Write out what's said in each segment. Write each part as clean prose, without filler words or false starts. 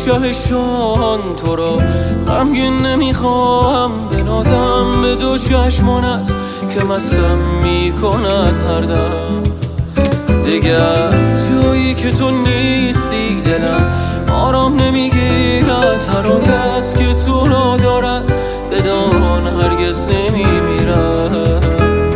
شهشان تو را غمگین نمیخواهم بنازم به دو چشمانت که مستم میکند هر دم. دیگر جایی که تو نیستی دلم آرام نمیگیرد، هر آن کس که تو را دارد بدان هرگز نمیمیرد.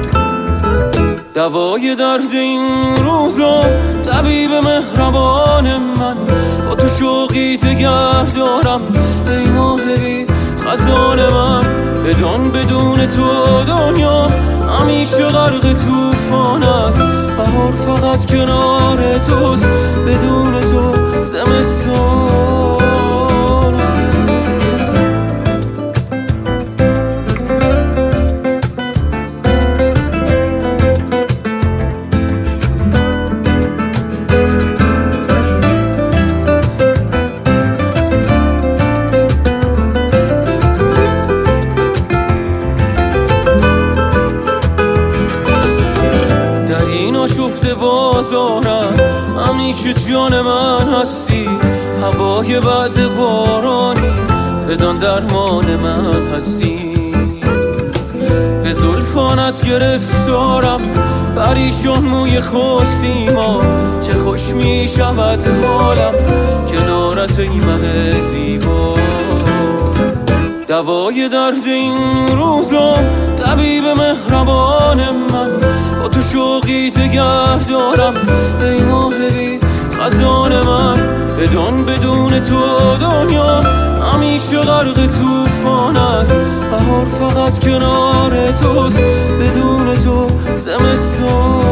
دوای درد این روزا طبیب مهربان من، با تو شوقی دگر دارم ای ماه بی خزان من. بدان بدون تو دنیا همیشه غرق طوفان است، بهار فقط کنار توست، بدون تو زمستان است. شفته بازارم همیشه جان من هستی، هوای بعد بارانی بدان درمان من هستی. به زلفانت گرفتارم پریشان موی خورسیما، چه خوش می شود حالم کنارت ای مه زیبا. دوای درد این روزا طبیب مهربان من، با تو شوقی دگر دارم ای ماه بی خزان من. بدان بدون تو دنیا همیشه غرق طوفان است، بهار فقط کنار توست، بدون تو زمستان.